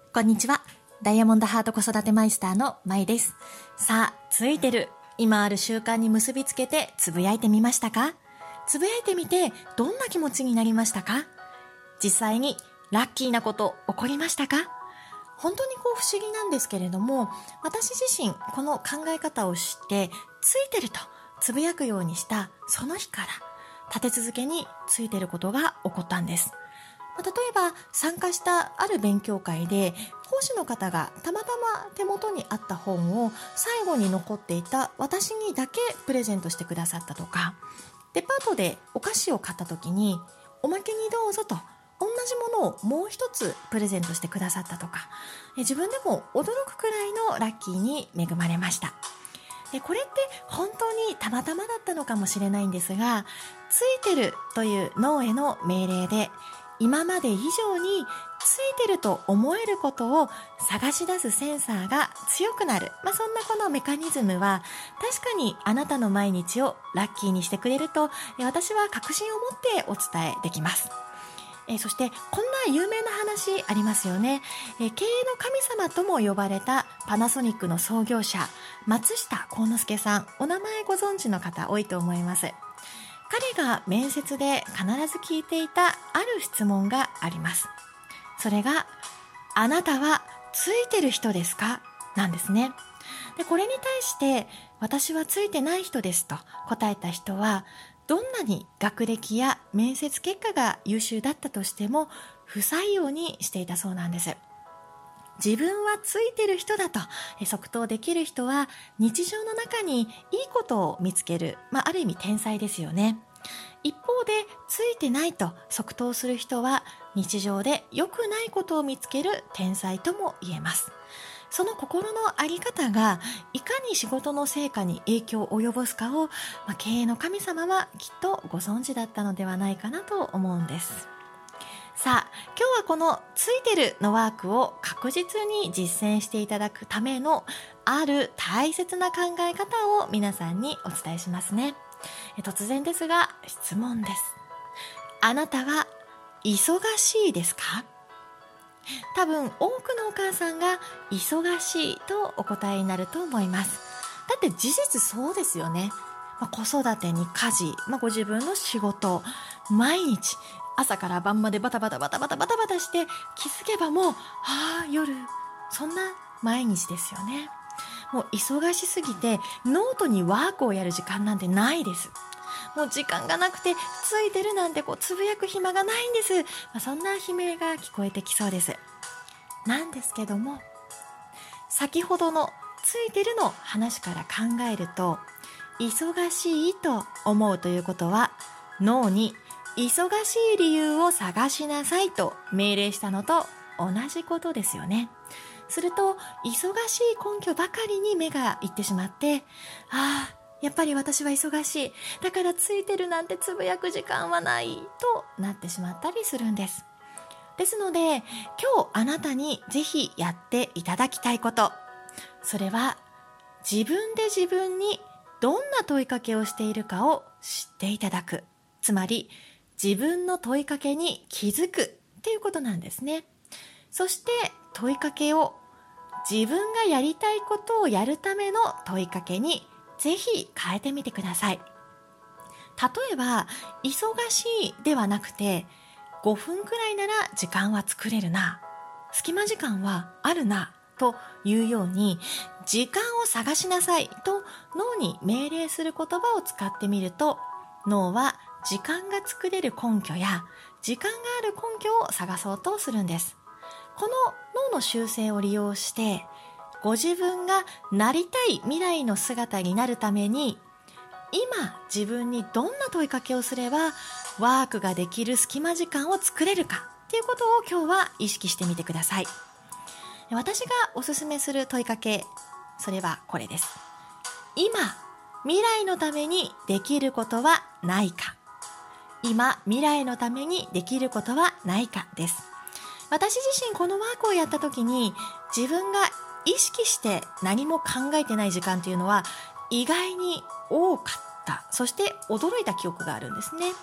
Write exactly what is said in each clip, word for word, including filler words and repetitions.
こんにちは。ダイヤモンドハート子育てマイスターのまいです。さあ、ついてる今ある習慣に結びつけてつぶやいてみましたか？つぶやいてみてどんな気持ちになりましたか？実際にラッキーなこと起こりましたか？本当にこう不思議なんですけれども、私自身この考え方を知ってついてるとつぶやくようにしたその日から立て続けについてることが起こったんです。例えば参加したある勉強会で講師の方がたまたま手元にあった本を最後に残っていた私にだけプレゼントしてくださったとか、デパートでお菓子を買った時におまけにどうぞと同じものをもう一つプレゼントしてくださったとか、自分でも驚くくらいのラッキーに恵まれました。これって本当にたまたまだったのかもしれないんですが、ついてるという脳への命令で今まで以上についてると思えることを探し出すセンサーが強くなる、まあ、そんなこのメカニズムは確かにあなたの毎日をラッキーにしてくれると私は確信を持ってお伝えできます。えそしてこんな有名な話ありますよね。え経営の神様とも呼ばれたパナソニックの創業者松下幸之助さん、お名前ご存知の方多いと思います。彼が面接で必ず聞いていたある質問があります。それが、あなたはついてる人ですか？なんですね。で、これに対して私はついてない人ですと答えた人は、どんなに学歴や面接結果が優秀だったとしても不採用にしていたそうなんです。自分はついてる人だと即答できる人は日常の中にいいことを見つける、まあ、ある意味天才ですよね。一方でついてないと即答する人は日常で良くないことを見つける天才とも言えます。その心のあり方がいかに仕事の成果に影響を及ぼすかを、まあ、経営の神様はきっとご存知だったのではないかなと思うんです。さあ、今日はこのついてるのワークを確実に実践していただくためのある大切な考え方を皆さんにお伝えしますね。突然ですが質問です。あなたは忙しいですか？多分多くのお母さんが忙しいとお答えになると思います。だって事実そうですよね。まあ、子育てに家事、まあ、ご自分の仕事、毎日朝から晩までバタバタバタバタバタバタして気づけばもう、ああ夜、そんな毎日ですよね。もう忙しすぎてノートにワークをやる時間なんてないです。もう時間がなくてついてるなんてこうつぶやく暇がないんです。まあ、そんな悲鳴が聞こえてきそうです。なんですけども、先ほどのついてるの話から考えると、忙しいと思うということは脳に忙しい理由を探しなさいと命令したのと同じことですよね。すると忙しい根拠ばかりに目がいってしまって、ああやっぱり私は忙しい、だからついてるなんてつぶやく時間はないとなってしまったりするんです。ですので今日あなたにぜひやっていただきたいこと、それは自分で自分にどんな問いかけをしているかを知っていただく、つまり自分の問いかけに気づくっていうことなんですね。そして問いかけを自分がやりたいことをやるための問いかけにぜひ変えてみてください。例えば忙しいではなくて、ごふんくらいなら時間は作れるな、隙間時間はあるなというように、時間を探しなさいと脳に命令する言葉を使ってみると、脳は時間が作れる根拠や時間がある根拠を探そうとするんです。この脳の習性を利用してご自分がなりたい未来の姿になるために、今自分にどんな問いかけをすればワークができる隙間時間を作れるかっていうことを今日は意識してみてください。私がおすすめする問いかけ、それはこれです。今未来のためにできることはないか。今未来のためにできることはないかです。私自身このワークをやった時に、自分が意識して何も考えてない時間というのは意外に多かった。そして驚いた記憶があるんですね。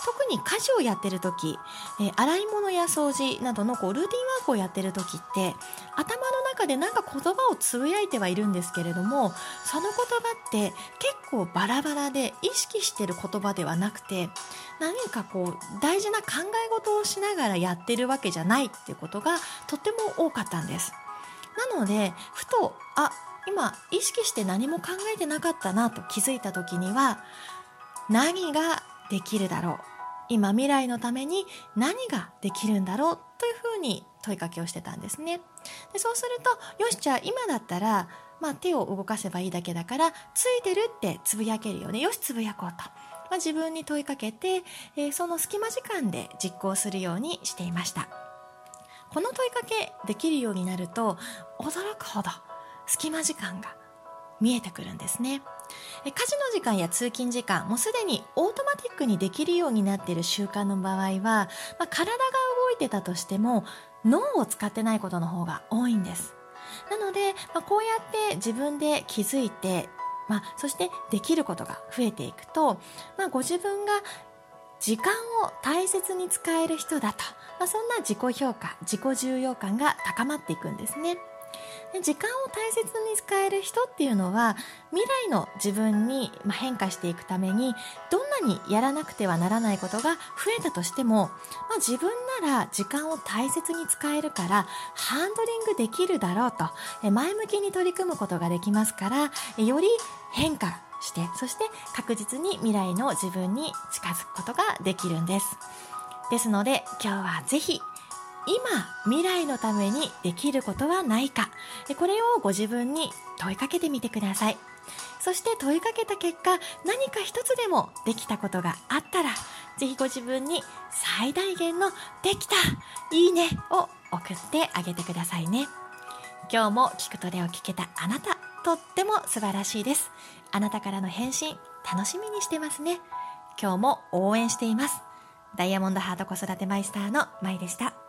特に家事をやってる時、えー、洗い物や掃除などのこうルーティンワークをやってる時って頭の中でなんか言葉をつぶやいてはいるんですけれども、その言葉って結構バラバラで意識してる言葉ではなくて、何かこう大事な考え事をしながらやってるわけじゃないっていうことがとっても多かったんです。なのでふとあ今意識して何も考えてなかったなと気づいた時には、何ができるだろう、今未来のために何ができるんだろうというふうに問いかけをしてたんですね。でそうすると、よしじゃあ今だったら、まあ、手を動かせばいいだけだからついてるってつぶやけるよね、よしつぶやこうと、まあ、自分に問いかけて、えー、その隙間時間で実行するようにしていました。この問いかけできるようになると、驚くほど隙間時間が見えてくるんですね。家事の時間や通勤時間、もうすでにオートマティックにできるようになっている習慣の場合は、まあ、体が動いてたとしても脳を使ってないことの方が多いんです。なので、まあ、こうやって自分で気づいて、まあ、そしてできることが増えていくと、まあ、ご自分が時間を大切に使える人だと、まあ、そんな自己評価、自己重要感が高まっていくんですね。で時間を大切に使える人っていうのは、未来の自分に変化していくためにどんなにやらなくてはならないことが増えたとしても、まあ、自分なら時間を大切に使えるからハンドリングできるだろうと、前向きに取り組むことができますから、より変化して、そして確実に未来の自分に近づくことができるんです。ですので今日はぜひ今未来のためにできることはないか、これをご自分に問いかけてみてください。そして問いかけた結果、何か一つでもできたことがあったら、ぜひご自分に最大限のできた、いいねを送ってあげてくださいね。今日も聞くとでを聞けたあなた、とっても素晴らしいです。あなたからの返信楽しみにしてますね。今日も応援しています。ダイヤモンドハート子育てマイスターのまいでした。